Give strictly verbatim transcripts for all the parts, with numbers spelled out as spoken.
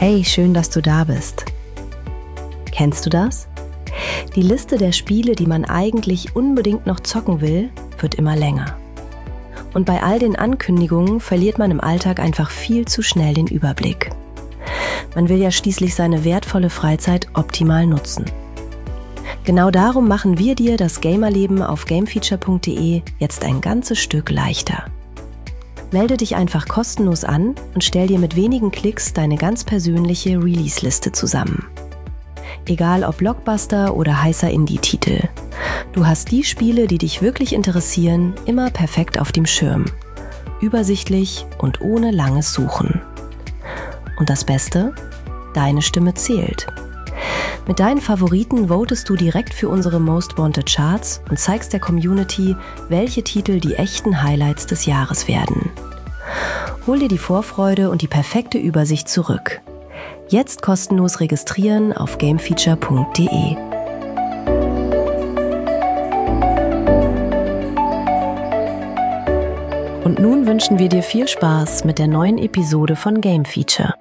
Hey, schön, dass du da bist. Kennst du das? Die Liste der Spiele, die man eigentlich unbedingt noch zocken will, wird immer länger. Und bei all den Ankündigungen verliert man im Alltag einfach viel zu schnell den Überblick. Man will ja schließlich seine wertvolle Freizeit optimal nutzen. Genau darum machen wir dir das Gamerleben auf gamefeature punkt de jetzt ein ganzes Stück leichter. Melde dich einfach kostenlos an und stell dir mit wenigen Klicks deine ganz persönliche Release-Liste zusammen. Egal ob Blockbuster oder heißer Indie-Titel. Du hast die Spiele, die dich wirklich interessieren, immer perfekt auf dem Schirm. Übersichtlich und ohne langes Suchen. Und das Beste? Deine Stimme zählt. Mit deinen Favoriten votest du direkt für unsere Most Wanted Charts und zeigst der Community, welche Titel die echten Highlights des Jahres werden. Hol dir die Vorfreude und die perfekte Übersicht zurück. Jetzt kostenlos registrieren auf gamefeature punkt de. Und nun wünschen wir dir viel Spaß mit der neuen Episode von Game Feature.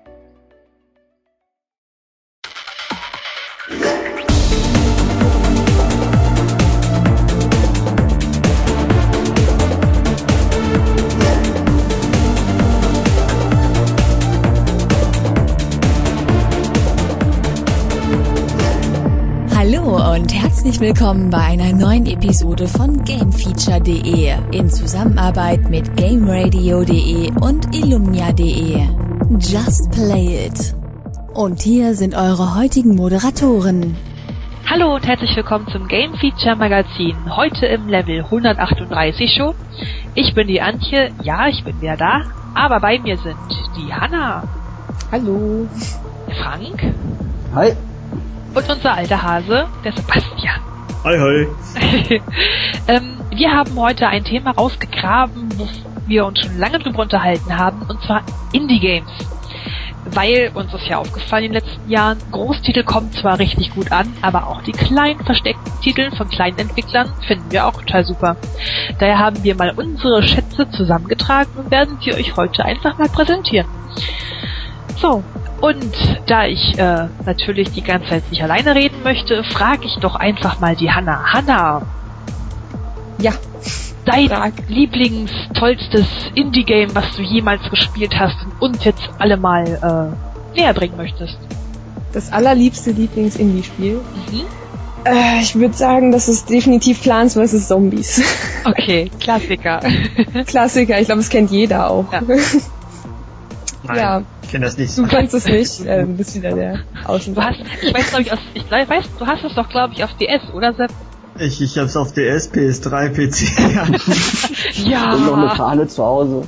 Hallo und herzlich willkommen bei einer neuen Episode von gamefeature punkt de in Zusammenarbeit mit gameradio punkt de und illumnia punkt de. Just play it. Und hier sind eure heutigen Moderatoren. Hallo und herzlich willkommen zum Game Feature Magazin. Heute im Level hundertachtunddreißig schon. Ich bin die Antje, ja, ich bin wieder da, aber bei mir sind die Hanna. Hallo. Der Frank. Hi. Und unser alter Hase, der Sebastian. Hi, hi. ähm, wir haben heute ein Thema rausgegraben, wo wir uns schon lange drüber unterhalten haben, und zwar Indie-Games. Weil uns ist ja aufgefallen in den letzten Jahren, Großtitel kommen zwar richtig gut an, aber auch die kleinen versteckten Titel von kleinen Entwicklern finden wir auch total super. Daher haben wir mal unsere Schätze zusammengetragen und werden sie euch heute einfach mal präsentieren. So. Und da ich äh, natürlich die ganze Zeit nicht alleine reden möchte, frage ich doch einfach mal die Hanna. Hanna! Ja. Dein Frag. Lieblings, tollstes Indie-Game, was du jemals gespielt hast und uns jetzt alle mal äh, näher bringen möchtest. Das allerliebste Lieblings-Indie-Spiel? Mhm. Äh, ich würde sagen, das ist definitiv Plants versus. Zombies. Okay, Klassiker. Klassiker, ich glaube, das kennt jeder auch. Ja. Nein, ja. ich kenne das nicht. Du kennst es nicht, äh, du bist wieder der Außen. Du hast, ich weiß, glaube ich, aus, ich weiß, du hast es doch, glaube ich, auf D S, oder Sepp? Ich, ich hab's auf D S, P S drei, P C. Ja. Und noch eine Fahne zu Hause.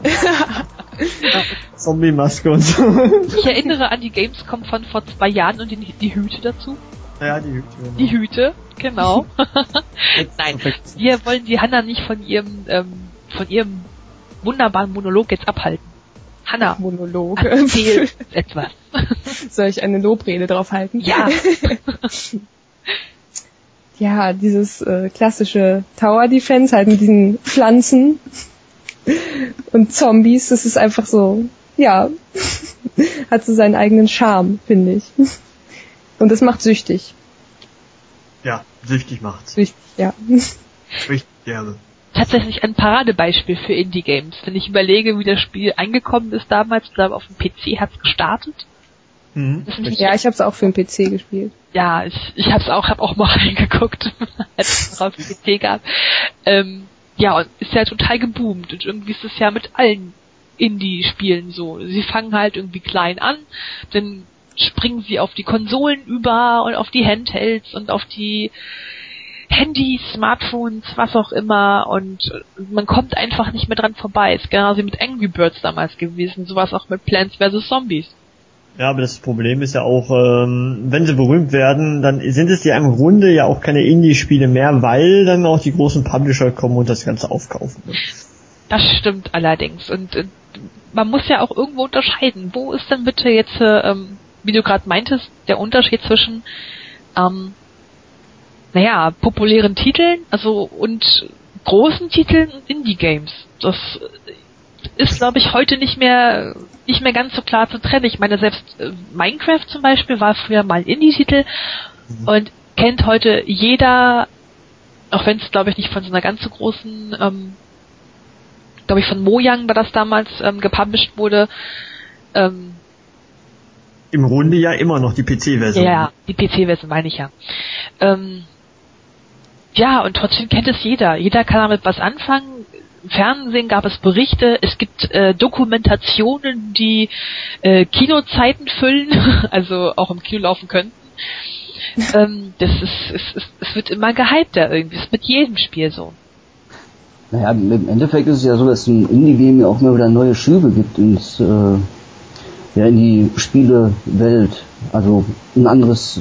Zombie-Maske und so. Ich erinnere an die Gamescom von vor zwei Jahren und die, die Hüte dazu. Ja, die Hüte. Genau. Die Hüte, genau. Nein, wir wollen die Hanna nicht von ihrem, ähm, von ihrem wunderbaren Monolog jetzt abhalten. Hanna, Monolog. erzähl etwas. Soll ich eine Lobrede drauf halten? Ja. Ja, dieses äh, klassische Tower Defense, halt mit diesen Pflanzen und Zombies, das ist einfach so, ja, hat so seinen eigenen Charme, finde ich. Und das macht süchtig. Ja, süchtig macht's. Süchtig, ja. Richtig gerne. Tatsächlich ein Paradebeispiel für Indie-Games. Wenn ich überlege, wie das Spiel eingekommen ist damals, ich glaube auf dem P C hat's gestartet. Mhm. Ja, ich habe es auch für den P C gespielt. Ja, ich, ich hab's auch, hab auch mal reingeguckt, als es drauf P C gab. Ähm, ja, und ist ja total geboomt. Und irgendwie ist es ja mit allen Indie-Spielen so. Sie fangen halt irgendwie klein an, dann springen sie auf die Konsolen über und auf die Handhelds und auf die Handys, Smartphones, was auch immer, und man kommt einfach nicht mehr dran vorbei. Ist genauso wie mit Angry Birds damals gewesen, sowas auch mit Plants versus. Zombies. Ja, aber das Problem ist ja auch, ähm, wenn sie berühmt werden, dann sind es ja im Grunde ja auch keine Indie-Spiele mehr, weil dann auch die großen Publisher kommen und das Ganze aufkaufen. Das stimmt allerdings. Und äh, man muss ja auch irgendwo unterscheiden. Wo ist denn bitte jetzt, äh, ähm, wie du gerade meintest, der Unterschied zwischen ähm, naja, populären Titeln, also und großen Titeln und Indie-Games. Das ist, glaube ich, heute nicht mehr nicht mehr ganz so klar zu trennen. Ich meine, selbst äh, Minecraft zum Beispiel war früher mal ein Indie-Titel mhm. und kennt heute jeder, auch wenn es, glaube ich, nicht von so einer ganz so großen, ähm, glaube ich, von Mojang, da das damals ähm, gepublished wurde. Ähm, Im Grunde ja immer noch die P C-Version. Ja, die P C-Version meine ich ja. Ähm, ja, und trotzdem kennt es jeder. Jeder kann damit was anfangen. Im Fernsehen gab es Berichte, es gibt äh, Dokumentationen, die äh, Kinozeiten füllen, also auch im Kino laufen könnten. ähm, das ist, es, es, es wird immer gehypter irgendwie, es ist mit jedem Spiel so. Naja, im Endeffekt ist es ja so, dass ein Indie-Game ja auch mal wieder neue Schübe gibt ins, äh, ja, in die Spielewelt. Also ein anderes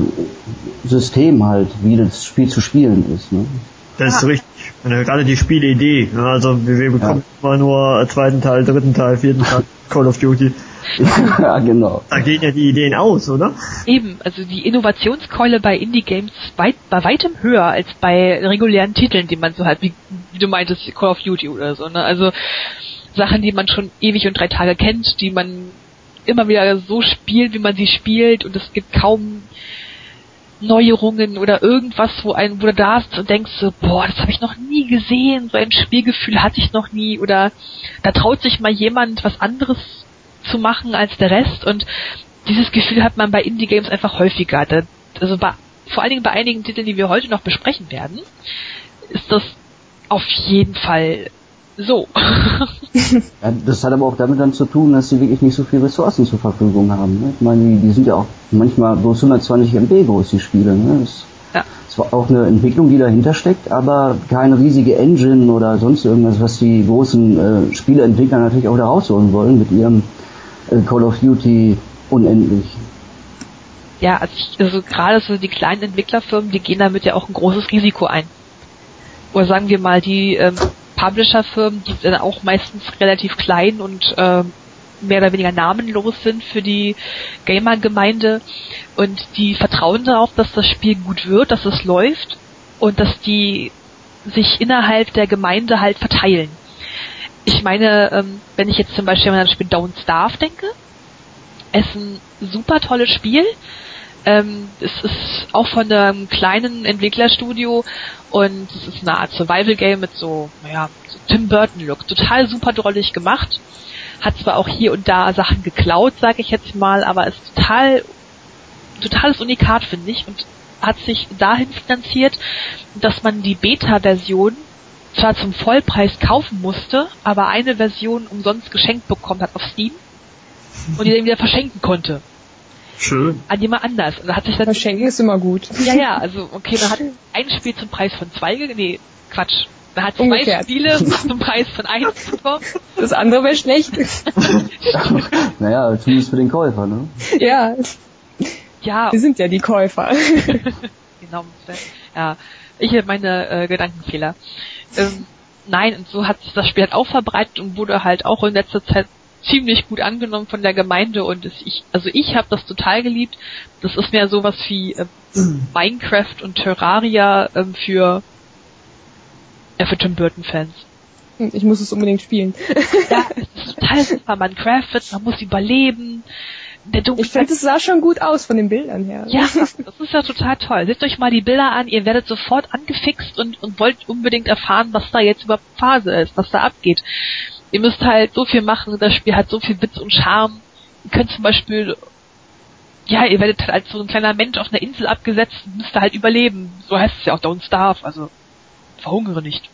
äh, System halt, wie das Spiel zu spielen ist. Ne? Das ist richtig. Gerade die Spielidee. Also wir, wir bekommen ja. immer nur zweiten Teil, dritten Teil, vierten Teil Call of Duty. Ja, genau. Da gehen ja die Ideen aus, oder? Eben, also die Innovationskeule bei Indie-Games weit, bei weitem höher als bei regulären Titeln, die man so halt, wie, wie du meintest, Call of Duty oder so. Ne? Also Sachen, die man schon ewig und drei Tage kennt, die man immer wieder so spielt, wie man sie spielt, und es gibt kaum Neuerungen oder irgendwas, wo ein, wo du da hast und denkst so, boah, das habe ich noch nie gesehen, so ein Spielgefühl hatte ich noch nie, oder da traut sich mal jemand was anderes zu machen als der Rest, und dieses Gefühl hat man bei Indie-Games einfach häufiger. Da, also bei, vor allen Dingen bei einigen Titeln, die wir heute noch besprechen werden, ist das auf jeden Fall so. Ja, das hat aber auch damit dann zu tun, dass sie wirklich nicht so viele Ressourcen zur Verfügung haben. Ne? Ich meine, die, die sind ja auch manchmal bloß hundertzwanzig Megabyte groß, die Spiele. Ne? Das ja. ist zwar auch eine Entwicklung, die dahinter steckt, aber keine riesige Engine oder sonst irgendwas, was die großen äh, Spieleentwickler natürlich auch da rausholen wollen mit ihrem äh, Call of Duty unendlich. Ja, also, ich, also gerade so die kleinen Entwicklerfirmen, die gehen damit ja auch ein großes Risiko ein. Oder sagen wir mal, die ähm, Publisher-Firmen, die dann auch meistens relativ klein und äh, mehr oder weniger namenlos sind für die Gamer-Gemeinde, und die vertrauen darauf, dass das Spiel gut wird, dass es läuft und dass die sich innerhalb der Gemeinde halt verteilen. Ich meine, ähm, wenn ich jetzt zum Beispiel an das Spiel Don't Starve denke, es ist ein super tolles Spiel. Ähm, es ist auch von einem kleinen Entwicklerstudio und es ist eine Art Survival-Game mit so, naja, so Tim Burton-Look. Total super drollig gemacht. Hat zwar auch hier und da Sachen geklaut, sage ich jetzt mal, aber ist total, totales Unikat, finde ich, und hat sich dahin finanziert, dass man die Beta-Version zwar zum Vollpreis kaufen musste, aber eine Version umsonst geschenkt bekommen hat auf Steam und die dann wieder verschenken konnte. Schön. An jemand anders. Und da hat sich dann Verschenken ist immer gut. Ja, ja, also okay, man hat ein Spiel zum Preis von zwei, nee, Quatsch. Man hat zwei Umgekehrt. Spiele zum Preis von eins bekommen. Das andere wäre schlecht. Naja, zumindest für den Käufer, ne? Ja. Ja. Wir sind ja die Käufer. Genau. Ja. Ich habe meine äh, Gedankenfehler. Ähm, nein, und so hat sich das Spiel halt auch verbreitet und wurde halt auch in letzter Zeit ziemlich gut angenommen von der Gemeinde, und es, ich, also ich habe das total geliebt. Das ist mehr sowas wie äh, Minecraft und Terraria äh, für äh, für Tim Burton Fans. Ich muss es unbedingt spielen. Ja, es ist total super. Man craftet, man muss überleben. Der ich finde, es sah schon gut aus von den Bildern her. Ja, das ist ja total toll. Seht euch mal die Bilder an, ihr werdet sofort angefixt und, und wollt unbedingt erfahren, was da jetzt überhaupt Phase ist, was da abgeht. Ihr müsst halt so viel machen, das Spiel hat so viel Witz und Charme. Ihr könnt zum Beispiel, ja, ihr werdet halt als so ein kleiner Mensch auf einer Insel abgesetzt und müsst da halt überleben. So heißt es ja auch, Don't Starve, also verhungere nicht.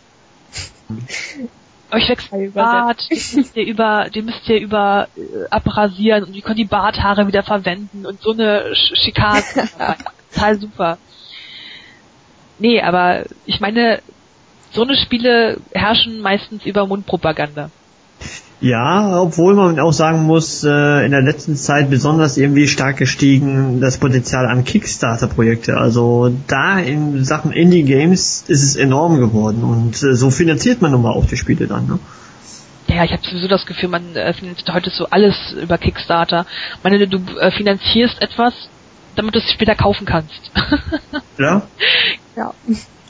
Euch wächst ein Bart, den müsst ihr über, den müsst ihr über äh, abrasieren, und ihr könnt die Barthaare wieder verwenden und so eine Sch- Schikane. Total super. Nee, aber ich meine, so eine Spiele herrschen meistens über Mundpropaganda. Ja, obwohl man auch sagen muss, äh, in der letzten Zeit besonders irgendwie stark gestiegen das Potenzial an Kickstarter-Projekte. Also da in Sachen Indie-Games ist es enorm geworden, und äh, so finanziert man nun mal auch die Spiele dann, ne? Ja, ich habe sowieso das Gefühl, man äh, finanziert heute so alles über Kickstarter. Ich meine, du äh, finanzierst etwas, damit du es später kaufen kannst. Ja? Ja.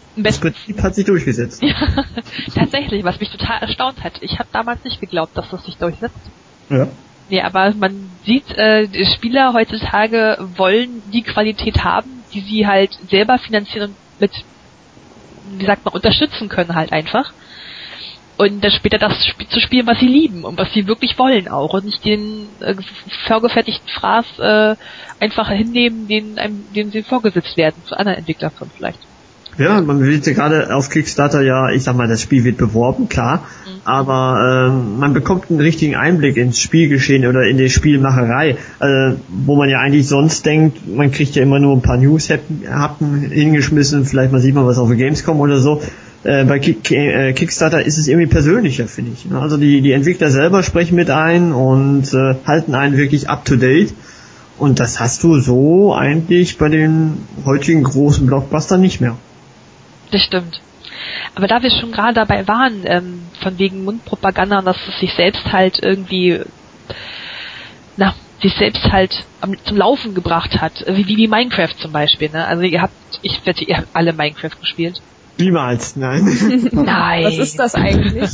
Das Prinzip hat sich durchgesetzt. Ja, tatsächlich, was mich total erstaunt hat. Ich habe damals nicht geglaubt, dass das sich durchsetzt. Ja. Nee, aber man sieht, äh, die Spieler heutzutage wollen die Qualität haben, die sie halt selber finanzieren und mit, wie sagt man, unterstützen können halt einfach. Und dann später das Spiel zu spielen, was sie lieben und was sie wirklich wollen auch. Und nicht den äh, vorgefertigten Fraß äh, einfach hinnehmen, den, einem, den sie vorgesetzt werden, zu anderen Entwicklern vielleicht. Ja, man will ja gerade auf Kickstarter ja, ich sag mal, das Spiel wird beworben, klar, mhm. aber ähm, man bekommt einen richtigen Einblick ins Spielgeschehen oder in die Spielmacherei, äh, wo man ja eigentlich sonst denkt, man kriegt ja immer nur ein paar News-Happen hingeschmissen, vielleicht mal sieht man was auf der Gamescom oder so. Äh, bei Kick, äh, Kickstarter ist es irgendwie persönlicher, finde ich. Also die, die Entwickler selber sprechen mit ein und äh, halten einen wirklich up to date. Und das hast du so eigentlich bei den heutigen großen Blockbustern nicht mehr. Das stimmt. Aber da wir schon gerade dabei waren, ähm, von wegen Mundpropaganda, dass es sich selbst halt irgendwie, na, sich selbst halt am, zum Laufen gebracht hat, wie, wie Minecraft zum Beispiel, ne? Also ihr habt, ich wette, ihr habt alle Minecraft gespielt. Niemals, nein. Nein. Was ist das eigentlich?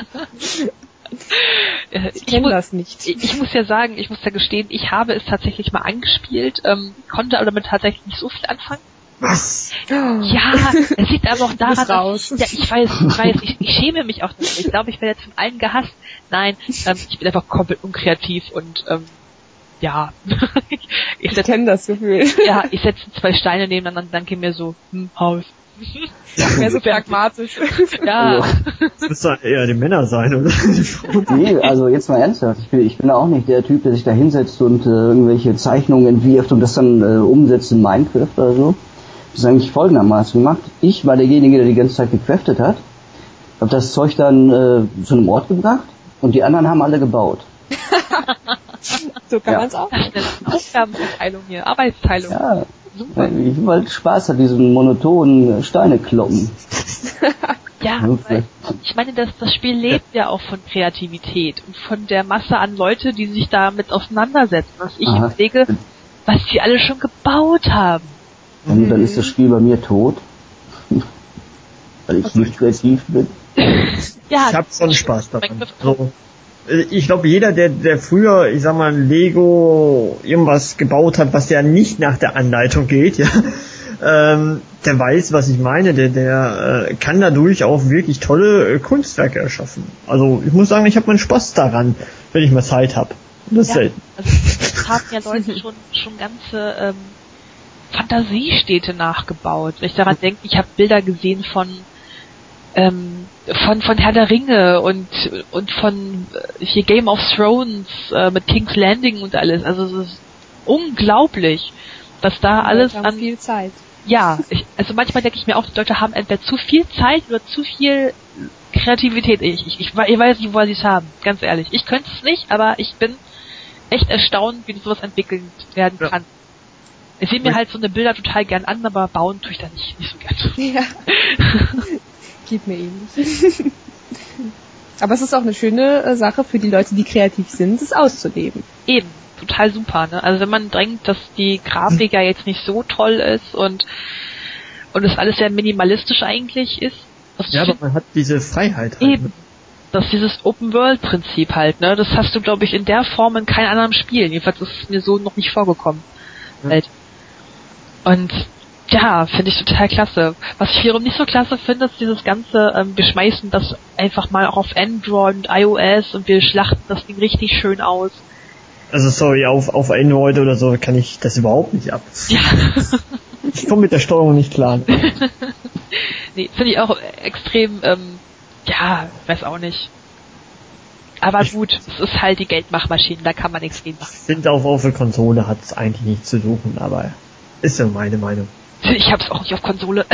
Ich kenne das nicht. Ich, ich muss ja sagen, ich muss ja gestehen, ich habe es tatsächlich mal angespielt, ähm, konnte aber damit tatsächlich nicht so viel anfangen. Was? Ja, es liegt aber auch daran, raus. dass, ja, ich weiß, ich weiß, ich, ich schäme mich auch dafür. Ich glaube, ich werde jetzt von allen gehasst. Nein, ähm, ich bin einfach komplett unkreativ und ähm, ja. ich ich kenne das Gefühl. Ja, ich setze zwei Steine nebeneinander und dann geht mir so, hm, Haus. Ja, mehr so pragmatisch. Ja. Das müsste eher die Männer sein, oder? Nee, also jetzt mal ernsthaft. Ich bin, ich bin auch nicht der Typ, der sich da hinsetzt und äh, irgendwelche Zeichnungen entwirft und das dann äh, umsetzt in Minecraft oder so. Das ist eigentlich folgendermaßen gemacht. Ich war derjenige, der die ganze Zeit gecraftet hat, habe das Zeug dann äh, zu einem Ort gebracht und die anderen haben alle gebaut. So kann ja. man's auch. Aufgabenverteilung hier, Arbeitsteilung. Ja. Super. Ich habe halt Spaß an diesen monotonen Steine kloppen. Ja, weil ich meine, das, das Spiel lebt ja auch von Kreativität und von der Masse an Leute, die sich damit auseinandersetzen. Was ich Aha. überlege, was die alle schon gebaut haben. Und dann ist das Spiel bei mir tot. Weil ich nicht kreativ bin. Ja, ich habe schon Spaß daran. So. Ich glaube, jeder, der, der früher, ich sag mal, Lego irgendwas gebaut hat, was ja nicht nach der Anleitung geht, ja, ähm, der weiß, was ich meine, der, der äh, kann dadurch auch wirklich tolle äh, Kunstwerke erschaffen. Also ich muss sagen, ich habe meinen Spaß daran, wenn ich mal Zeit habe. Das ist ja, selten. Also es haben ja Leute schon schon ganze ähm, Fantasiestädte nachgebaut. Wenn ich daran denke, ich habe Bilder gesehen von ähm, von von Herr der Ringe und und von äh, hier Game of Thrones äh, mit King's Landing und alles. Also es ist unglaublich, was da die alles Leute an haben viel Zeit. Ja, ich, also manchmal denke ich mir auch, die Leute haben entweder zu viel Zeit oder zu viel Kreativität. Ich ich, ich, ich weiß nicht, woher sie es haben, ganz ehrlich. Ich könnte es nicht, aber ich bin echt erstaunt, wie sowas entwickelt werden kann. Ja. Ich sehe mir halt so eine Bilder total gern an, aber bauen tue ich da nicht, nicht so gern. Ja. Geht mir ähnlich. Aber es ist auch eine schöne äh, Sache für die Leute, die kreativ sind, es auszuleben. Eben, total super, ne? Also wenn man denkt, dass die Grafik ja jetzt nicht so toll ist und und es alles sehr minimalistisch eigentlich ist. Ja, aber man hat diese Freiheit halt. Eben. Das ist dieses Open-World-Prinzip halt, ne? Das hast du, glaube ich, in der Form in keinem anderen Spiel. Jedenfalls ist es mir so noch nicht vorgekommen. Ja. Halt. Und ja, finde ich total klasse. Was ich wiederum nicht so klasse finde, ist dieses ganze, ähm, wir schmeißen das einfach mal auch auf Android und iOS und wir schlachten das Ding richtig schön aus. Also sorry, auf, auf Android oder so kann ich das überhaupt nicht ab. Ja. Ich komme mit der Steuerung nicht klar. Nee, finde ich auch extrem, ähm, ja, weiß auch nicht. Aber ich gut, es ist halt die Geldmachmaschine, da kann man nichts gegen machen. Ich finde auch auf der Konsole hat es eigentlich nichts zu suchen, aber ist ja meine Meinung. Ich hab's auch nicht auf Konsole.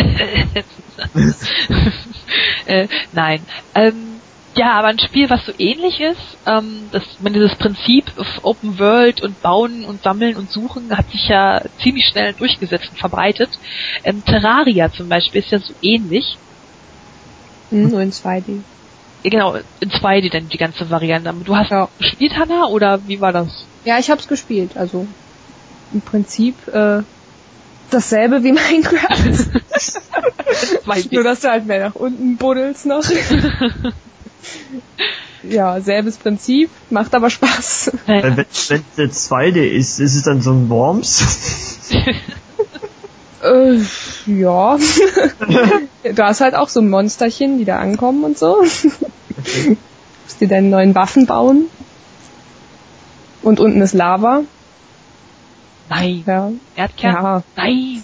äh, nein. Ähm, ja, aber ein Spiel, was so ähnlich ist, ähm, das, wenn dieses Prinzip Open World und Bauen und Sammeln und Suchen hat sich ja ziemlich schnell durchgesetzt und verbreitet. Ähm, Terraria zum Beispiel ist ja so ähnlich. Hm, nur in zwei D. Genau, in zwei D dann die ganze Variante. Du hast ja gespielt, Hannah, oder wie war das? Ja, ich hab's gespielt, also im Prinzip äh, dasselbe wie Minecraft. Zwei Nur, dass du halt mehr nach unten buddelst noch. Ja, selbes Prinzip, macht aber Spaß. Naja. Wenn, wenn der zwei D ist, ist es dann so ein Worms? Äh, ja. Du hast halt auch so Monsterchen, die da ankommen und so. Okay. Musst dir deine neuen Waffen bauen. Und unten ist Lava. Nein. Ja. Erdkern? Ja. Nein.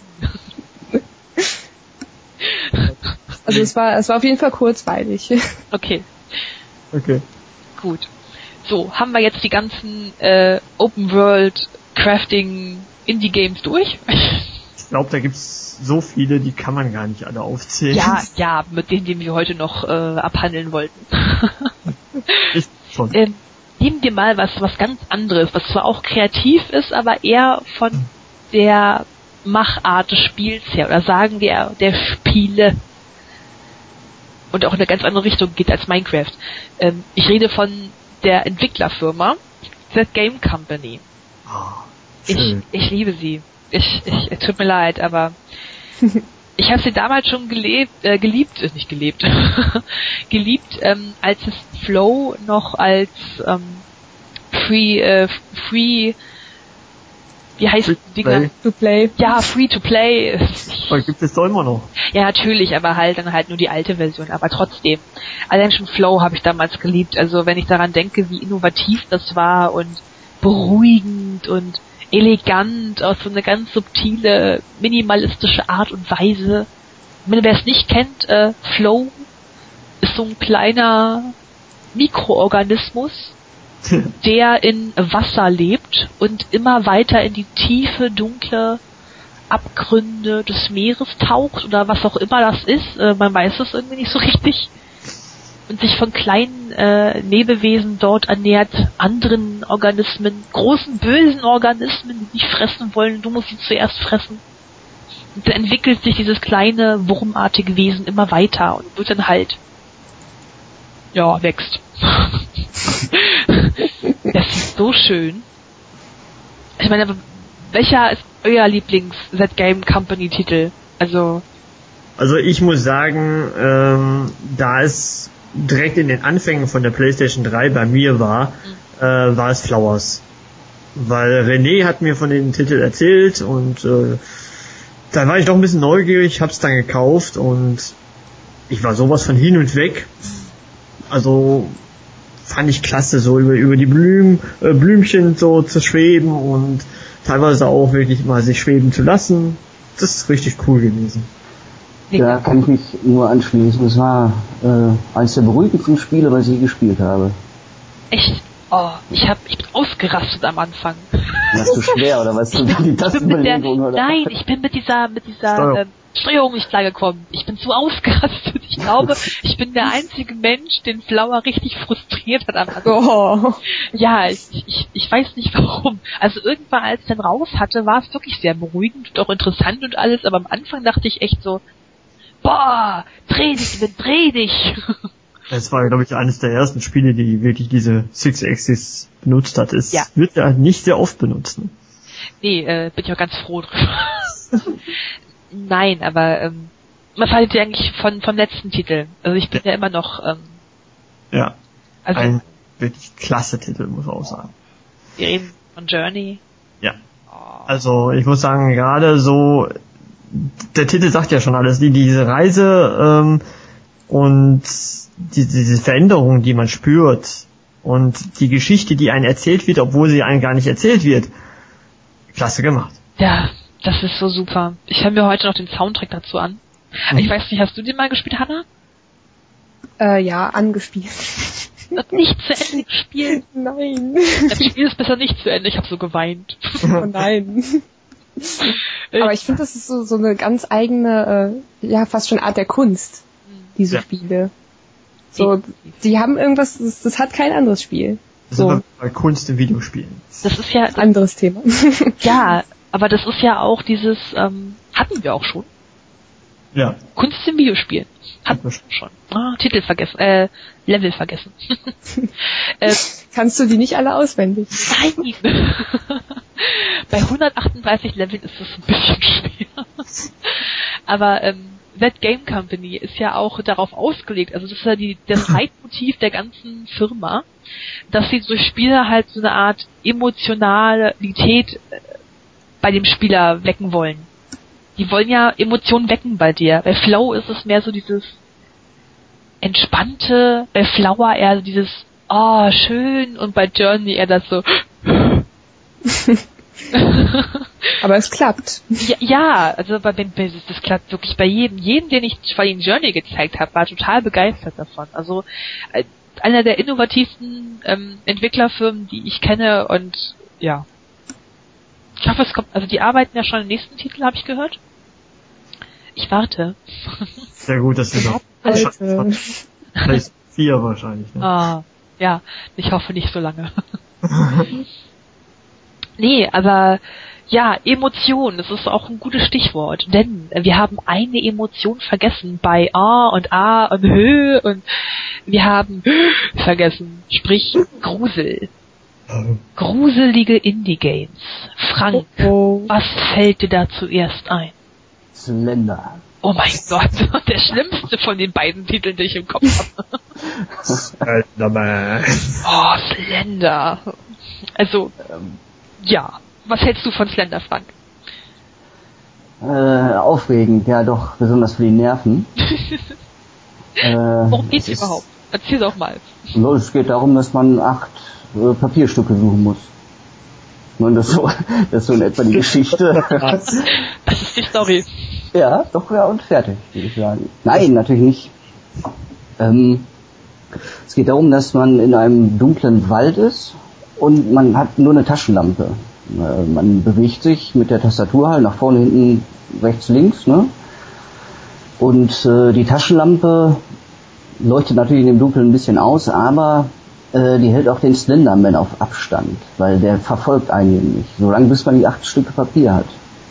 Also es war, es war auf jeden Fall kurzweilig. Okay, Okay. gut. So, haben wir jetzt die ganzen äh, Open World Crafting Indie Games durch? Ich glaube, da gibt's so viele, die kann man gar nicht alle aufzählen. Ja, ja, mit denen, die wir heute noch äh, abhandeln wollten. Ich schon. ähm, nehmen wir mal was, was ganz anderes, was zwar auch kreativ ist, aber eher von der Machart des Spiels her, oder sagen wir der Spiele, und auch in eine ganz andere Richtung geht als Minecraft. Ähm, ich rede von der Entwicklerfirma The Game Company. Ah, Ich, schön. ich liebe sie. Ich, ich, es tut mir leid, aber ich habe sie damals schon gelebt, äh, geliebt, äh, nicht gelebt, geliebt, ähm, als es Flow noch als ähm, Free, äh, Free, wie heißt Free die Dinger? Play. To play. Ja, Free to Play. Aber gibt es doch immer noch. Ja, natürlich, aber halt dann halt nur die alte Version, aber trotzdem. Allein schon Flow habe ich damals geliebt. Also wenn ich daran denke, wie innovativ das war und beruhigend und elegant, auf so eine ganz subtile, minimalistische Art und Weise. Wenn wer es nicht kennt, äh, Flow ist so ein kleiner Mikroorganismus, der in Wasser lebt und immer weiter in die tiefe, dunkle Abgründe des Meeres taucht oder was auch immer das ist. Äh, man weiß es irgendwie nicht so richtig. Und sich von kleinen äh, Lebewesen dort ernährt, anderen Organismen, großen, bösen Organismen, die dich fressen wollen, du musst sie zuerst fressen. Und dann entwickelt sich dieses kleine, wurmartige Wesen immer weiter und wird dann halt, ja, wächst. Das ist so schön. Ich meine, welcher ist euer Lieblings-Z Game Company Titel? Also, Also ich muss sagen, ähm, da es direkt in den Anfängen von der PlayStation drei bei mir war, äh, war es Flowers. Weil René hat mir von den Titel erzählt und äh, da war ich doch ein bisschen neugierig, hab's dann gekauft und ich war sowas von hin und weg. Also fand ich klasse, so über über die Blüm, äh, Blümchen so zu schweben und teilweise auch wirklich mal sich schweben zu lassen. Das ist richtig cool gewesen. Da kann ich mich nur anschließen. Das war äh, eines der beruhigendsten Spiele, was ich je gespielt habe. echt, oh, ich hab, ich bin ausgerastet am Anfang. Warst du schwer oder was? Die Ich bin mit der, Tastenbelegung oder? nein, ich bin mit dieser, mit dieser Steuerung. ähm, Steuerung nicht klargekommen. Ich bin zu ausgerastet. Ich glaube, ich bin der einzige Mensch, den Flower richtig frustriert hat am Anfang. Oh. Ja, ich, ich, ich weiß nicht warum. Also irgendwann, als ich dann raus hatte, war es wirklich sehr beruhigend und auch interessant und alles, aber am Anfang dachte ich echt so, boah, dreh dich, dreh dich. Das war, glaube ich, eines der ersten Spiele, die wirklich diese Six Axis benutzt hat. Es Ja. wird ja nicht sehr oft benutzt. Ne? Nee, äh, bin ich auch ganz froh drüber. Nein, aber ähm, was haltet ihr eigentlich von vom letzten Titel? Also ich bin ja immer noch, ähm, Ja, also ein wirklich klasse Titel, muss man auch sagen. wir reden von Journey. Ja. Also ich muss sagen, gerade so, der Titel sagt ja schon alles, die diese Reise ähm, und die, diese Veränderung, die man spürt und die Geschichte, die einem erzählt wird, obwohl sie einem gar nicht erzählt wird, klasse gemacht. Ja, das ist so super. Ich höre mir heute noch den Soundtrack dazu an. Mhm. Ich weiß nicht, hast du den mal gespielt, Hannah? Äh, ja, angespielt. Das nicht zu Ende gespielt. Nein. Das Spiel ist besser nicht zu Ende. Ich habe so geweint. Oh nein. Aber ich finde, das ist so, so eine ganz eigene, äh, ja, fast schon Art der Kunst, diese Ja. Spiele. So, die haben irgendwas, das, das hat kein anderes Spiel. Das So, ist bei Kunst im Videospielen. Das ist ja, anderes Thema. ja, aber das ist ja auch dieses, ähm, hatten wir auch schon. Ja. Kunst im Videospielen. Hatten wir schon. Ah, Titel vergessen, äh, Level vergessen. äh, Kannst du die nicht alle auswendig? nein! Bei hundertachtunddreißig Leveln ist das ein bisschen schwer. Aber, ähm, That Game Company ist ja auch darauf ausgelegt, also das ist ja die, das Leitmotiv der ganzen Firma, dass sie durch Spiele halt so eine Art Emotionalität bei dem Spieler wecken wollen. Die wollen ja Emotionen wecken bei dir. Bei Flow ist es mehr so dieses entspannte, bei Flower eher so dieses oh, schön, und bei Journey eher das so aber es klappt. Ja, ja, also bei, das klappt wirklich bei jedem. Jeden, den ich vor allem Journey gezeigt habe, war total begeistert davon. Also äh, einer der innovativsten ähm, Entwicklerfirmen, die ich kenne, und ja. Ich hoffe, es kommt, also die arbeiten ja schon im nächsten Titel, habe ich gehört. Ich warte. Sehr gut, dass du da vielleicht vier wahrscheinlich. Ne? Ah, ja, ich hoffe nicht so lange. Nee, aber ja, Emotion, das ist auch ein gutes Stichwort, denn wir haben eine Emotion vergessen bei A und A und Hö, und wir haben vergessen, sprich Grusel. Gruselige Indie-Games. Frank, oh, oh. was fällt dir da zuerst ein? Slender. Oh mein Gott, der schlimmste von den beiden Titeln, die ich im Kopf habe. Slenderman. Oh, Slender. Also, ähm, ja. Was hältst du von Slender, Frank? Äh, aufregend, ja doch, besonders für die Nerven. äh, Worum geht's überhaupt? Erzähl doch mal. Es geht darum, dass man acht äh, Papierstücke suchen muss. Und das, so, das ist so in etwa die Geschichte. Das ist die Story. Ja, doch, ja, und fertig, würde ich sagen. Nein, natürlich nicht. Ähm, es geht darum, dass man in einem dunklen Wald ist und man hat nur eine Taschenlampe. Äh, man bewegt sich mit der Tastatur halt nach vorne, hinten, rechts, links, ne? Und äh, die Taschenlampe leuchtet natürlich in dem Dunkeln ein bisschen aus, aber äh, die hält auch den Slenderman auf Abstand, weil der verfolgt einen nicht, solange bis man die acht Stücke Papier hat.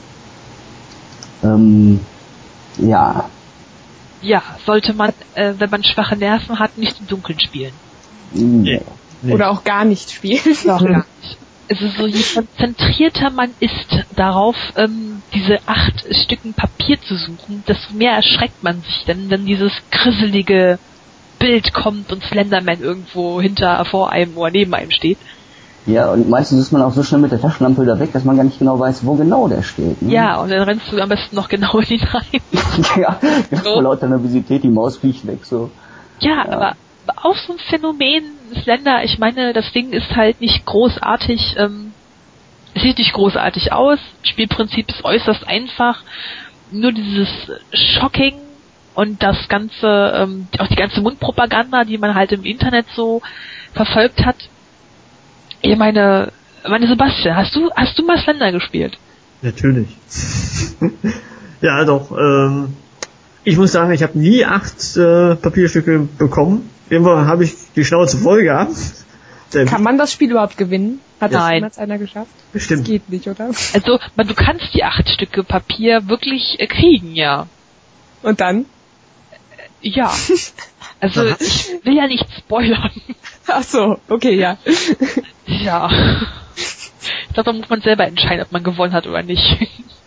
Ähm, ja. Ja, sollte man, äh, wenn man schwache Nerven hat, nicht im Dunkeln spielen. Nee. Nee. Oder auch gar nicht spielen. Doch, gar nicht. Also so je konzentrierter man ist darauf, ähm, diese acht Stücken Papier zu suchen, desto mehr erschreckt man sich denn, wenn dieses grisselige Bild kommt und Slenderman irgendwo hinter, vor einem oder neben einem steht. Ja, und meistens ist man auch so schnell mit der Taschenlampe wieder weg, dass man gar nicht genau weiß, wo genau der steht. Ne? Ja, und dann rennst du am besten noch genau hinein. Ja, so. Vor lauter Nervosität, die Maus fliegt weg, so. Ja, ja, aber auch so ein Phänomen, Slender, ich meine, das Ding ist halt nicht großartig, ähm, es sieht nicht großartig aus, Spielprinzip ist äußerst einfach, nur dieses Shocking und das ganze, ähm, auch die ganze Mundpropaganda, die man halt im Internet so verfolgt hat. Ich meine, meine Sebastian, hast du, hast du mal Slender gespielt? Natürlich. Ja, doch, ähm, ich muss sagen, ich habe nie acht äh, Papierstücke bekommen. Irgendwann habe ich die Schnauze voll gehabt. Der Kann man das Spiel überhaupt gewinnen? Hat das Nein. jemals einer geschafft? Bestimmt. Das geht nicht, oder? Also, man, du kannst die acht Stücke Papier wirklich äh, kriegen, ja. Und dann? Ja. Also, ich will ja nicht spoilern. Ach so, okay, ja. Ja. Ich glaube, da muss man selber entscheiden, ob man gewonnen hat oder nicht.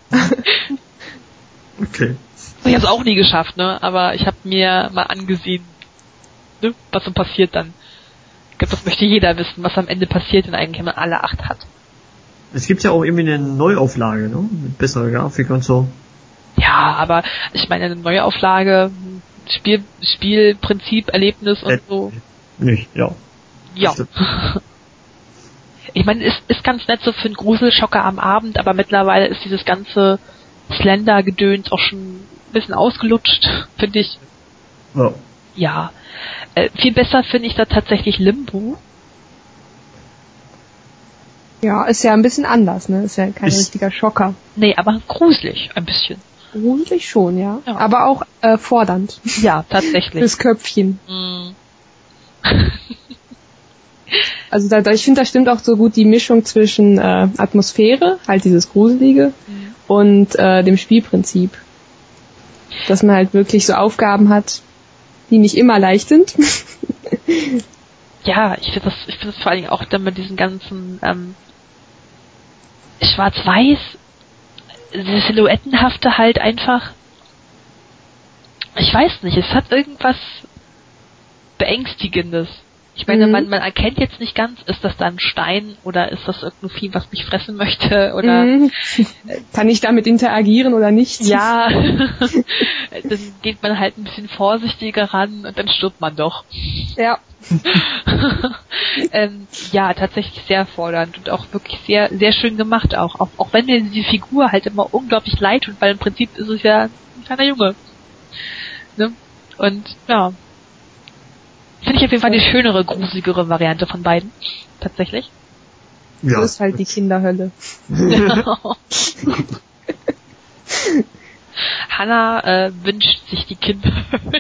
Okay. Ich habe es auch nie geschafft, ne? Aber ich habe mir mal angesehen, ne? Was so passiert dann. Ich glaube, das möchte jeder wissen, was am Ende passiert, wenn eigentlich man alle acht hat. Es gibt ja auch irgendwie eine Neuauflage, ne? Mit besserer Grafik und so. Ja, aber ich meine, eine Neuauflage, Spiel, Spielprinzip, Erlebnis und Äh, so. Nicht, ja. Ja. Stimmt. Ich meine, es ist ganz nett so für einen Gruselschocker am Abend, aber mittlerweile ist dieses ganze Slender-Gedöns auch schon ein bisschen ausgelutscht, finde ich. Ja. Ja. Äh, viel besser finde ich da tatsächlich Limbo. Ja, ist ja ein bisschen anders, ne? Ist ja kein Ist- richtiger Schocker. Nee, aber gruselig ein bisschen. Gruselig schon, ja. Ja. Aber auch äh, fordernd. Ja, tatsächlich. Fürs Köpfchen. Mm. Also da, da ich finde, da stimmt auch so gut die Mischung zwischen äh, Atmosphäre, halt dieses Gruselige, Mhm. und äh, dem Spielprinzip. Dass man halt wirklich so Aufgaben hat, die nicht immer leicht sind. Ja, ich finde das, ich finde das vor allen Dingen auch dann mit diesen ganzen ähm, Schwarz-Weiß, das Silhouettenhafte halt einfach. ich weiß nicht, es hat irgendwas Beängstigendes. Ich meine, mhm. man, man erkennt jetzt nicht ganz, ist das da ein Stein oder ist das irgendein Vieh, was mich fressen möchte oder mhm. kann ich damit interagieren oder nicht? Ja, dann geht man halt ein bisschen vorsichtiger ran und dann stirbt man doch. Ja. ähm, ja, tatsächlich sehr fordernd und auch wirklich sehr, sehr schön gemacht auch. Auch, auch wenn mir die Figur halt immer unglaublich leid tut, weil im Prinzip ist es ja ein kleiner Junge. Ne? Und ja. Finde ich auf jeden Fall die schönere, gruseligere Variante von beiden. Tatsächlich. Ja. Das ist halt die Kinderhölle. Hannah äh, wünscht sich die Kinderhölle.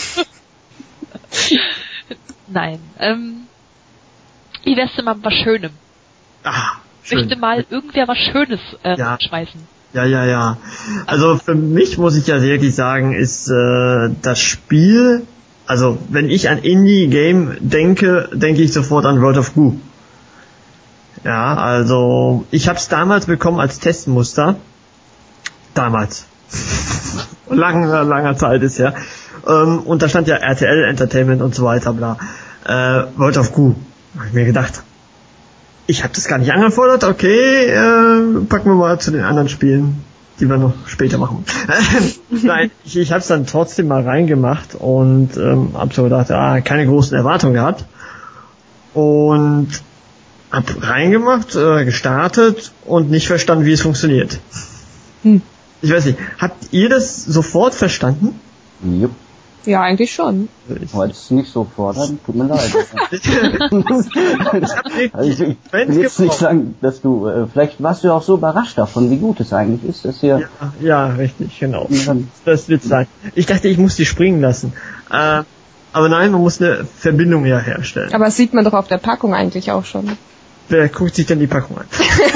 Nein. Ähm, wie wär's denn mal was Schönem? Ah, schön. Möchte mal irgendwer was Schönes äh, ja. schmeißen? Ja, ja, ja. Also für mich muss ich ja wirklich sagen, ist äh, das Spiel, also wenn ich an Indie-Game denke, denke ich sofort an World of Goo. Ja, also ich habe es damals bekommen als Testmuster. Damals. Langer, langer Zeit ist ja. Ähm, und da stand ja R T L Entertainment und so weiter, bla. Äh, World of Goo. Hab ich mir gedacht. Ich habe das gar nicht angefordert, okay, äh, packen wir mal zu den anderen Spielen, die wir noch später machen. Nein, ich, ich habe es dann trotzdem mal reingemacht und ähm, hab so gedacht, ah, keine großen Erwartungen gehabt. Und hab reingemacht, äh, gestartet und nicht verstanden, wie es funktioniert. Hm. Ich weiß nicht, habt ihr das sofort verstanden? Jupp. Ja, eigentlich schon. Heute ist nicht so fordernd, tut mir leid. Also ich will jetzt nicht sagen, dass du, äh, vielleicht warst du ja auch so überrascht davon, wie gut es eigentlich ist, dass hier... Ja, ja, richtig, genau. Das wird sein. Ich dachte, ich muss die springen lassen. Äh, aber nein, man muss eine Verbindung ja herstellen. Aber das sieht man doch auf der Packung eigentlich auch schon. Wer guckt sich denn die Packung an?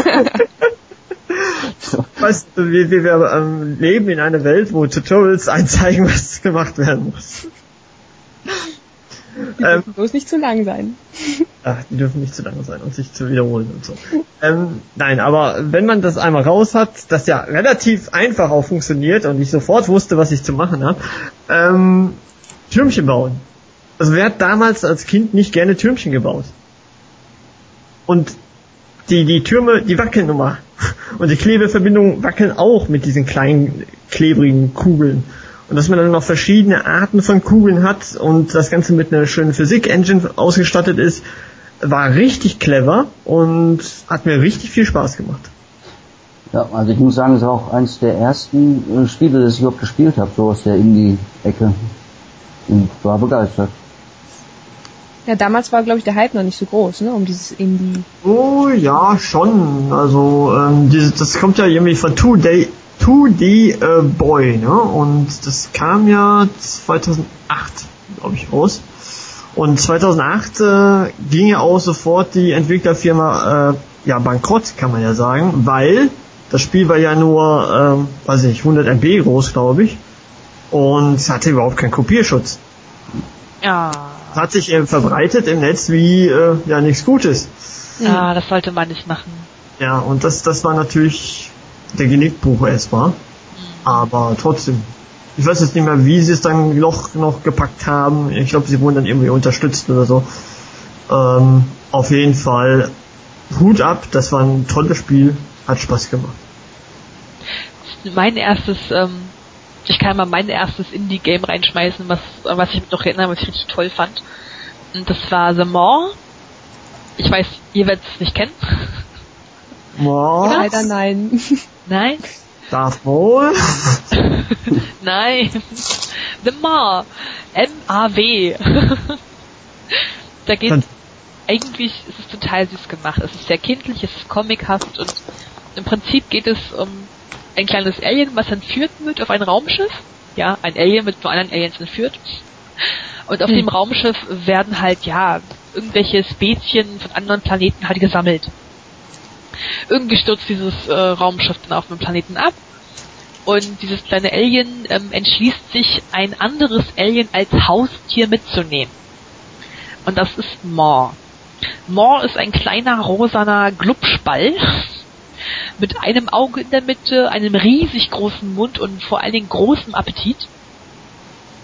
Weißt du, wir, wir, wir ähm, leben in einer Welt, wo Tutorials einzeigen, was gemacht werden muss. Die dürfen ähm, bloß nicht zu lang sein. Ach, die dürfen nicht zu lang sein und sich zu wiederholen und so. Ähm, nein, aber wenn man das einmal raus hat, das ja relativ einfach auch funktioniert und ich sofort wusste, was ich zu machen habe, ähm, Türmchen bauen. Also wer hat damals als Kind nicht gerne Türmchen gebaut? Und die, die Türme, die wackeln immer. Und die Klebeverbindungen wackeln auch mit diesen kleinen, klebrigen Kugeln. Und dass man dann noch verschiedene Arten von Kugeln hat und das Ganze mit einer schönen Physik-Engine ausgestattet ist, war richtig clever und hat mir richtig viel Spaß gemacht. Ja, also ich muss sagen, es war auch eines der ersten Spiele, das ich überhaupt gespielt habe, so aus der Indie-Ecke. Und war begeistert. Ja, damals war, glaube ich, der Hype noch nicht so groß, ne, um dieses Indie. Oh, ja, schon. Also, ähm, dieses, das kommt ja irgendwie von two D, two D äh, Boy, ne, und das kam ja zweitausendacht, glaube ich, raus. Und zweitausendacht äh, ging ja auch sofort die Entwicklerfirma, äh, ja, bankrott, kann man ja sagen, weil das Spiel war ja nur, ähm, weiß ich nicht, hundert Megabyte groß, glaube ich, und es hatte überhaupt keinen Kopierschutz. Ja. Hat sich eben verbreitet im Netz wie äh, ja nichts Gutes. Ja, das sollte man nicht machen. Ja, und das das war natürlich der Genickbruch erstmal. Mhm. Aber trotzdem. Ich weiß jetzt nicht mehr, wie sie es dann noch noch gepackt haben. Ich glaube, sie wurden dann irgendwie unterstützt oder so. Ähm, auf jeden Fall Hut ab, das war ein tolles Spiel, hat Spaß gemacht. Mein erstes ähm Ich kann mal mein erstes Indie-Game reinschmeißen, was was ich mich noch erinnere, was ich richtig toll fand. Und das war The Maw. Ich weiß, ihr werdet es nicht kennen. Maw? Leider nein. Nein? Darf wohl? Nein. The Maw. M A W. Da geht Und eigentlich ist es total süß gemacht. Es ist sehr kindlich, es ist comichaft und im Prinzip geht es um ein kleines Alien, was entführt wird auf ein Raumschiff. Ja, ein Alien wird von anderen Aliens entführt. Und auf hm. dem Raumschiff werden halt, ja, irgendwelche Spezien von anderen Planeten halt gesammelt. Irgendwie stürzt dieses äh, Raumschiff dann auf einem Planeten ab. Und dieses kleine Alien ähm, entschließt sich, ein anderes Alien als Haustier mitzunehmen. Und das ist Maw. Maw ist ein kleiner, rosaner Glubschball mit einem Auge in der Mitte, einem riesig großen Mund und vor allen Dingen großem Appetit.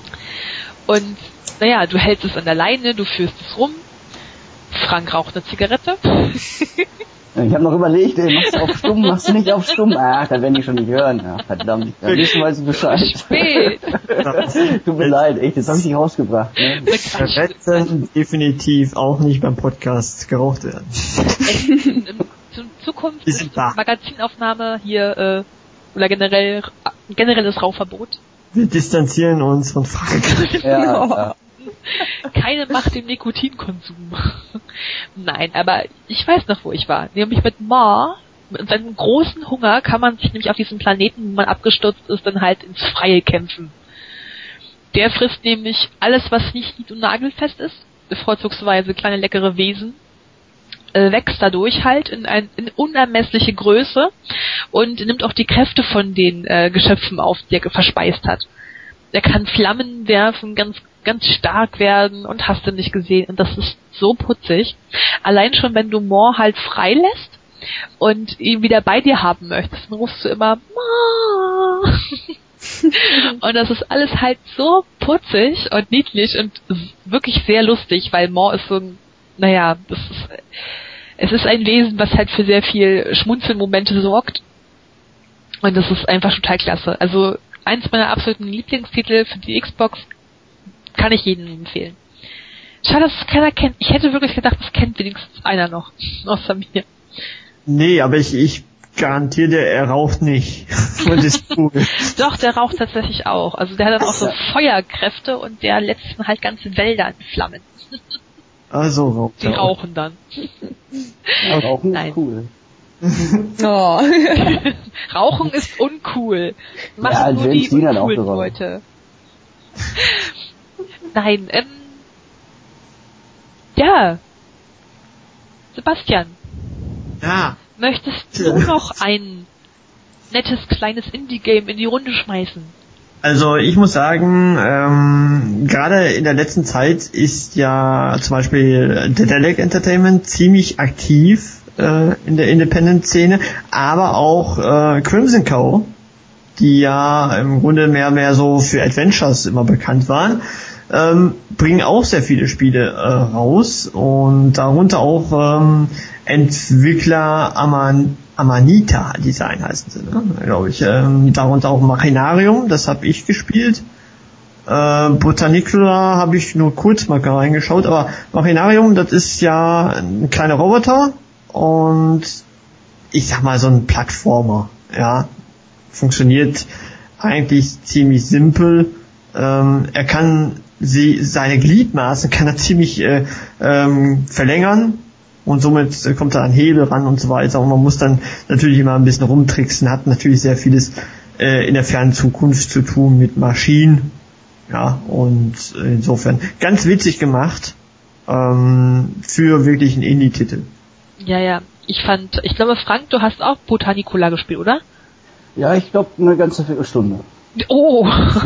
Und naja, du hältst es an der Leine, du führst es rum. Frank raucht eine Zigarette. Ich habe noch überlegt, ey, machst du auf stumm, machst du nicht auf stumm? Ach, da werden die schon nicht hören. Ja, verdammt, da wissen wir jetzt Bescheid. Spät. Tut mir leid, echt, das habe ich nicht rausgebracht. Ne? Zigaretten definitiv auch nicht beim Podcast geraucht werden. In, in, in Zukunft ist Magazinaufnahme hier, äh, oder generell, generelles Rauchverbot. Wir distanzieren uns von Frank. Ja, ja. Keine Macht im Nikotinkonsum. Nein, aber ich weiß noch, wo ich war. Nämlich mit Ma. Mit seinem großen Hunger kann man sich nämlich auf diesem Planeten, wo man abgestürzt ist, dann halt ins Freie kämpfen. Der frisst nämlich alles, was nicht nied- und nagelfest ist, bevorzugsweise kleine leckere Wesen, äh, wächst dadurch halt in eine in unermessliche Größe und nimmt auch die Kräfte von den äh, Geschöpfen auf, die er verspeist hat. Er kann Flammen werfen, ganz ganz stark werden und hast du nicht gesehen. Und das ist so putzig. Allein schon, wenn du Mor halt frei lässt und ihn wieder bei dir haben möchtest, dann rufst du immer Mor. Und das ist alles halt so putzig und niedlich und wirklich sehr lustig, weil Mor ist so ein, naja, das ist, es ist ein Wesen, was halt für sehr viel Schmunzelmomente sorgt. Und das ist einfach total klasse. Also eins meiner absoluten Lieblingstitel für die Xbox, kann ich jedem empfehlen. Schade, dass es keiner kennt. Ich hätte wirklich gedacht, das kennt wenigstens einer noch, außer mir. Nee, aber ich, ich garantiere dir, er raucht nicht. Und ist cool. Doch, der raucht tatsächlich auch. Also der hat dann auch so Feuerkräfte und der lässt dann halt ganze Wälder in Flammen. Also raucht Die er rauchen dann. Ja, Rauchen Nein. ist cool. Oh. Rauchen ist uncool. Machen Ja, nur James die Dean hat auch uncoolen geraucht. Leute. Nein, ähm... Ja. Sebastian, Ja. möchtest du noch ein nettes kleines Indie-Game in die Runde schmeißen? Also ich muss sagen, ähm, gerade in der letzten Zeit ist ja zum Beispiel Dedelic Entertainment ziemlich aktiv äh, in der Independent-Szene, aber auch äh, Crimson Cow, die ja im Grunde mehr mehr so für Adventures immer bekannt waren, ähm, bringen auch sehr viele Spiele äh, raus und darunter auch ähm, Entwickler Aman Amanita Design heißen sie, ne? Glaube ich. Ähm, darunter auch Machinarium, das habe ich gespielt. Äh, Botanicula habe ich nur kurz mal reingeschaut, aber Machinarium, das ist ja ein kleiner Roboter und ich sag mal so ein Plattformer, ja. Funktioniert eigentlich ziemlich simpel. Ähm, er kann sie, seine Gliedmaßen kann er ziemlich äh, ähm, verlängern und somit äh, kommt er an Hebel ran und so weiter und man muss dann natürlich immer ein bisschen rumtricksen, hat natürlich sehr vieles äh, in der fernen Zukunft zu tun mit Maschinen, ja, und äh, insofern ganz witzig gemacht ähm, für wirklich einen Indie-Titel. Ja, ja. Ich fand, ich glaube, Frank, du hast auch Botanicula gespielt, oder? Ja, ich glaube eine ganze Viertelstunde. Oh!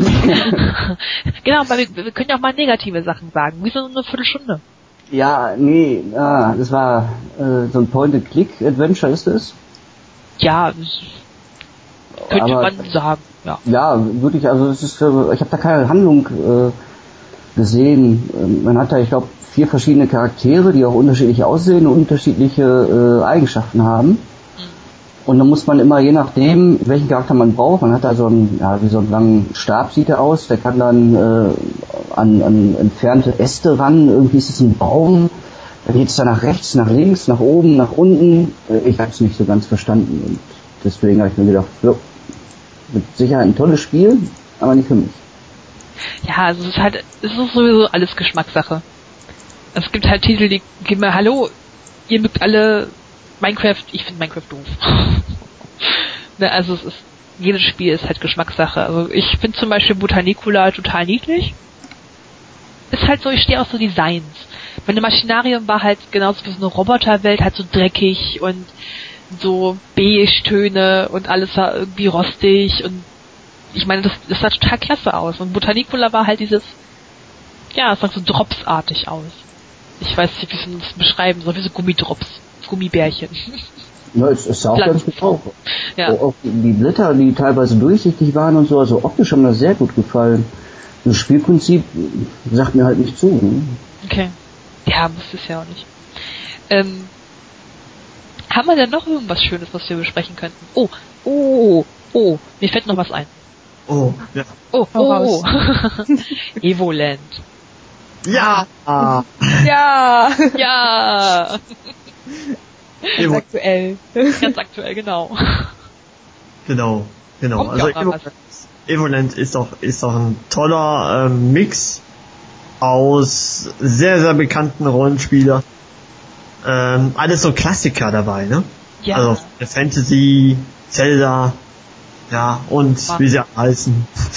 Genau, aber wir, wir können ja auch mal negative Sachen sagen. Wieso nur eine Viertelstunde? Ja, nee, ah, das war äh, so ein Point-and-Click-Adventure ist es. Ja, das könnte Aber- man sagen, ja. Ja, wirklich, also es ist, äh, ich habe da keine Handlung äh, gesehen. Ähm, Man hat da, ich glaube, vier verschiedene Charaktere, die auch unterschiedlich aussehen und unterschiedliche äh, Eigenschaften haben. Und dann muss man immer, je nachdem, welchen Charakter man braucht, man hat da so einen, ja, wie so einen langen Stab sieht er aus, der kann dann äh, an, an entfernte Äste ran, irgendwie ist es ein Baum, dann geht es da nach rechts, nach links, nach oben, nach unten. Äh, ich habe es nicht so ganz verstanden und deswegen habe ich mir gedacht, ja, mit Sicherheit ein tolles Spiel, aber nicht für mich. Ja, also es ist halt, es ist sowieso alles Geschmackssache. Es gibt halt Titel, die geben mir, hallo, ihr mögt alle Minecraft, ich finde Minecraft doof. Ne, also es ist, jedes Spiel ist halt Geschmackssache. Also ich finde zum Beispiel Botanicula total niedlich. Ist halt so, ich stehe auf so Designs. Meine Machinarium war halt genauso wie so eine Roboterwelt, halt so dreckig und so Beige-Töne und alles war irgendwie rostig und ich meine, das, das sah total klasse aus. Und Botanicula war halt dieses, ja, es sah so dropsartig aus. Ich weiß nicht, wie ich es beschreiben soll, wie so Gummidrops, Gummibärchen. Ja, es, es sah auch ganz gut aus. Ja. Auch die Blätter, die teilweise durchsichtig waren und so, also optisch haben mir das sehr gut gefallen. das Spielprinzip sagt mir halt nicht zu. Ne? Okay. Ja, muss es ja auch nicht. Ähm, haben wir denn noch irgendwas Schönes, was wir besprechen könnten? Oh, oh, oh, mir fällt noch was ein. Oh, ja. Oh, Hau oh, raus. Evoland. Ja! Ah. Ja! Ja! Ganz Evo- aktuell. Ganz aktuell, genau. Genau, genau. Kommt Also ja auch noch Evo- Evoland ist doch, ist doch ein toller ähm, Mix aus sehr, sehr bekannten Rollenspielern. Ähm, alles so Klassiker dabei, ne? Ja. Also Fantasy, Zelda, ja, und Mann. wie sie heißen.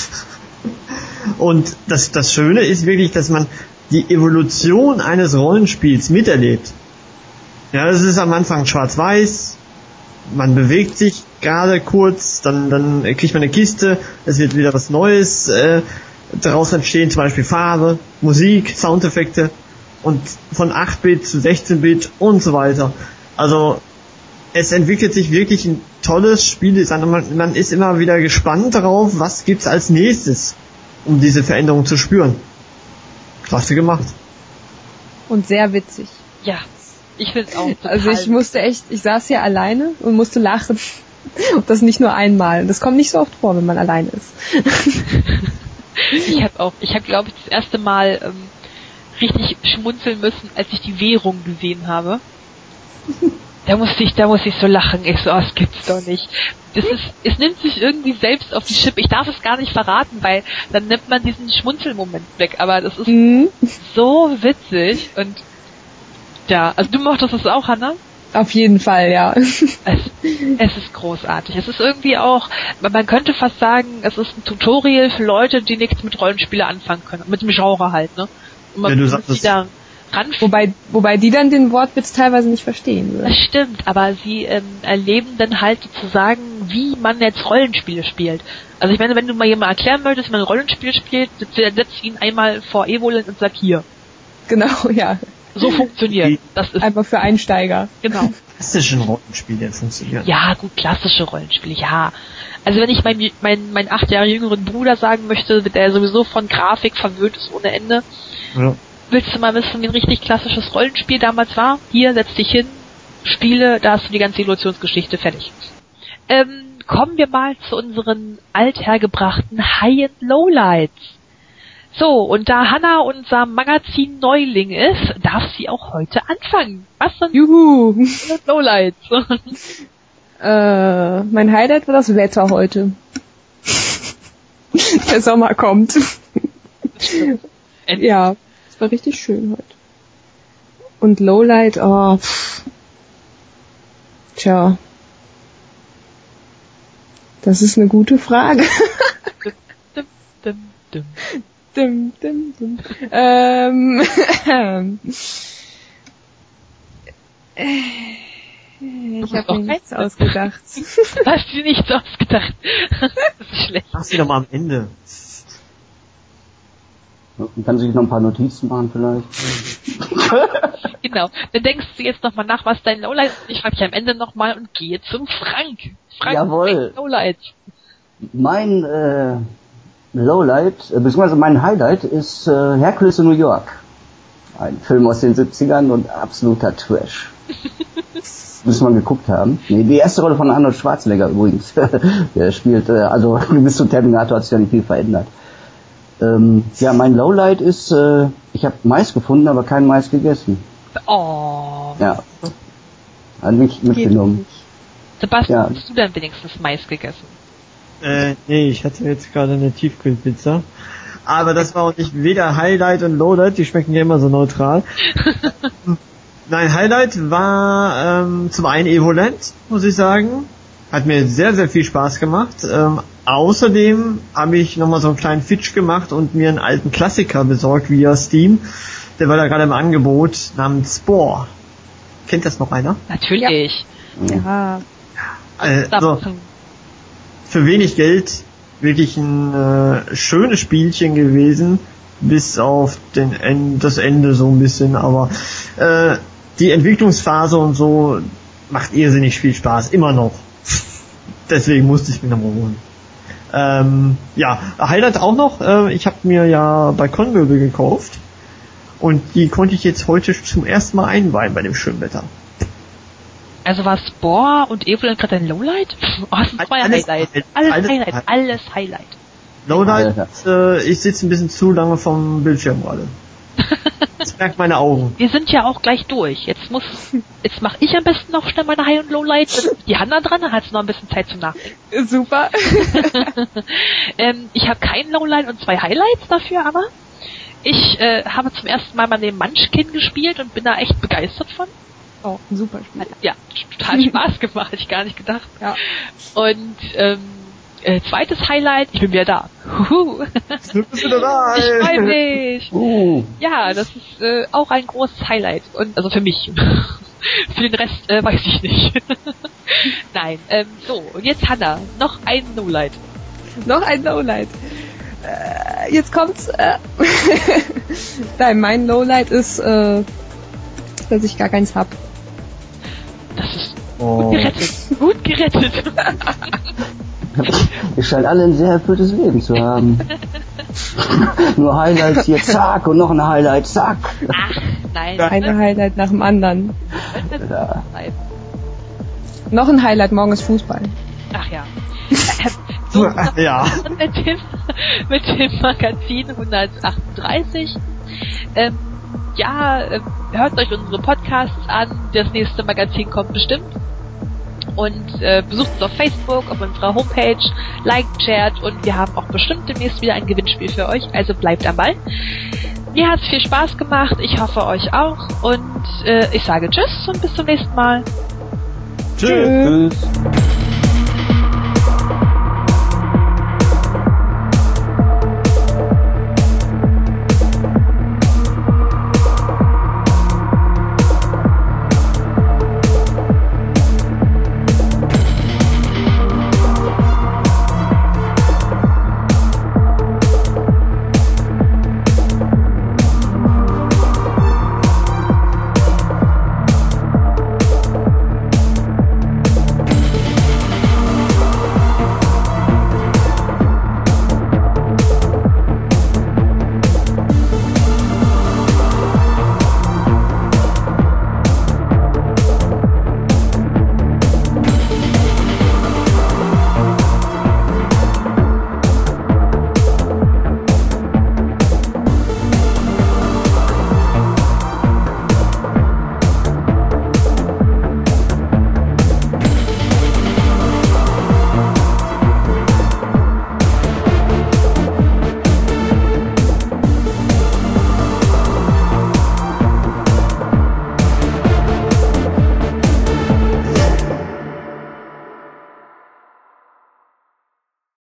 Und das, das Schöne ist wirklich, dass man die Evolution eines Rollenspiels miterlebt. Ja, es ist am Anfang schwarz-weiß, man bewegt sich gerade kurz, dann, dann kriegt man eine Kiste, es wird wieder was Neues äh, daraus entstehen, zum Beispiel Farbe, Musik, Soundeffekte und von acht Bit zu sechzehn Bit und so weiter. Also es entwickelt sich wirklich ein tolles Spiel, man, man ist immer wieder gespannt darauf, was gibt's als nächstes, um diese Veränderung zu spüren. Klasse gemacht. Und sehr witzig. Ja, ich finde auch total. Also ich musste echt, ich saß hier alleine und musste lachen. Und das nicht nur einmal. Das kommt nicht so oft vor, wenn man alleine ist. Ich habe auch, ich habe glaube ich das erste Mal ähm, richtig schmunzeln müssen, als ich die Währung gesehen habe. Da musste ich, da musste ich so lachen. Ich so, oh, das gibt's doch nicht. Das ist, es nimmt sich irgendwie selbst auf die Schippe. Ich darf es gar nicht verraten, weil dann nimmt man diesen Schmunzelmoment weg. Aber das ist Mhm. so witzig und ja, also du mochtest es auch, Hannah? Auf jeden Fall, ja. Es, es ist großartig. Es ist irgendwie auch, man könnte fast sagen, es ist ein Tutorial für Leute, die nichts mit Rollenspiele anfangen können. Mit dem Genre halt, ne? Und man Ja, du muss sagst sich es. da ranfühlen. Wobei, wobei die dann den Wortwitz teilweise nicht verstehen würden. Das stimmt, aber sie ähm, erleben dann halt sozusagen, wie man jetzt Rollenspiele spielt. Also ich meine, wenn du mal jemand erklären möchtest, wie man ein Rollenspiel spielt, dann setzt ihn einmal vor Evoland und sagt, hier, Genau, ja. so funktioniert. Das ist, Einfach für Einsteiger. genau. Klassischen Rollenspiele funktionieren. Ja, gut, klassische Rollenspiele, ja. Also wenn ich meinen mein, mein acht Jahre jüngeren Bruder sagen möchte, der sowieso von Grafik verwöhnt ist ohne Ende, Ja. willst du mal wissen, wie ein richtig klassisches Rollenspiel damals war? Hier, setz dich hin, spiele, da hast du die ganze Evolutionsgeschichte fertig. Ähm, kommen wir mal zu unseren althergebrachten High- and Lowlights. So, und da Hannah unser Magazin-Neuling ist, darf sie auch heute anfangen. Was sind Juhu! High- and Lowlights? Äh, mein Highlight war das Wetter heute. Der Sommer kommt. Ja, es war richtig schön heute. Und Lowlight, oh, pff. Tja. Das ist eine gute Frage. Dum, dum, dum. Dum, dum, dum. Ähm, ich habe mir nichts ausgedacht. Du hast dir nichts ausgedacht. Das ist schlecht. Mach sie doch mal am Ende. Man kann sich noch ein paar Notizen machen vielleicht. Genau. Dann denkst du jetzt nochmal nach, was dein Lowlight ist. Ich frage dich am Ende nochmal und gehe zum Frank. Frank, Jawohl. dein Lowlight. Mein äh, Lowlight, äh, beziehungsweise mein Highlight ist äh, Hercules in New York. Ein Film aus den siebzigern und absoluter Trash. Müssen wir geguckt haben. Nee, die erste Rolle von Arnold Schwarzenegger übrigens. Der spielt, äh, also bis zum Terminator hat sich ja nicht viel verändert. Ähm, ja, mein Lowlight ist, äh, ich habe Mais gefunden, aber kein Mais gegessen. Oh. Ja. Hat mich mitgenommen. Sebastian, Ja. hast du denn wenigstens Mais gegessen? Äh, nee, ich hatte jetzt gerade eine Tiefkühlpizza. Aber das war auch nicht weder Highlight und Lowlight, die schmecken ja immer so neutral. Nein, Highlight war ähm, zum einen Evoland, muss ich sagen. Hat mir sehr, sehr viel Spaß gemacht. Ähm, außerdem habe ich nochmal so einen kleinen Fitch gemacht und mir einen alten Klassiker besorgt via Steam. Der war da gerade im Angebot, namens Spore. Kennt das noch einer? Natürlich. Ja. Äh, Ja. so, für wenig Geld wirklich ein äh, schönes Spielchen gewesen, bis auf den End, das Ende so ein bisschen, aber äh, die Entwicklungsphase und so macht irrsinnig viel Spaß, immer noch. Deswegen musste ich mir nochmal holen. Ähm, ja, Highlight auch noch, äh, ich habe mir ja Balkonmöbel gekauft und die konnte ich jetzt heute zum ersten Mal einweihen bei dem schönen Wetter. Also war Spore und Evelyn gerade ein Lowlight? Oh, das sind zwei Alles- Highlights. alles- Alles, alles Highlight, Highlight. alles Highlight. Lowlight, äh, ich sitze ein bisschen zu lange vom Bildschirm gerade. Das merkt meine Augen. Wir sind ja auch gleich durch. Jetzt muss, jetzt mache ich am besten noch schnell meine High- und Lowlight. Dann ist die Hanna dran, dann hat sie noch ein bisschen Zeit zum Nachdenken. Super. ähm, ich habe kein Lowlight und zwei Highlights dafür, aber ich äh, habe zum ersten Mal mal den Munchkin gespielt und bin da echt begeistert von. Oh, ein super Spiel. Hat, ja, total Spaß gemacht, hätte ich gar nicht gedacht. Ja. Und ähm, äh, zweites Highlight, ich bin wieder da. Huhu. Du bist wieder da, Ich ey. freue mich. Uh, Ja, das ist äh, auch ein großes Highlight. Und also für mich. Für den Rest äh, weiß ich nicht. Nein, ähm, so, und jetzt Hanna, noch ein Lowlight. Noch ein Lowlight. Äh, jetzt kommt's. Äh, Nein, mein Lowlight ist, äh, dass ich gar keins hab. Das ist Oh. gut gerettet. Gut gerettet. ihr scheint alle ein sehr erfülltes Leben zu haben. Nur Highlights hier, zack, und noch ein Highlight, zack. Ach, nein. Eine Highlight nach dem anderen. Ja. Noch ein Highlight, morgen ist Fußball. Ach ja. So, Ja. mit dem, mit dem Magazin hundertachtunddreißig. Ähm, ja, äh, hört euch unsere Podcasts an. Das nächste Magazin kommt bestimmt. Und äh, besucht uns auf Facebook, auf unserer Homepage, liked, shared und wir haben auch bestimmt demnächst wieder ein Gewinnspiel für euch. Also bleibt am Ball. Mir hat's viel Spaß gemacht. Ich hoffe euch auch. Und äh, ich sage Tschüss und bis zum nächsten Mal. Tschüss. Tschüss.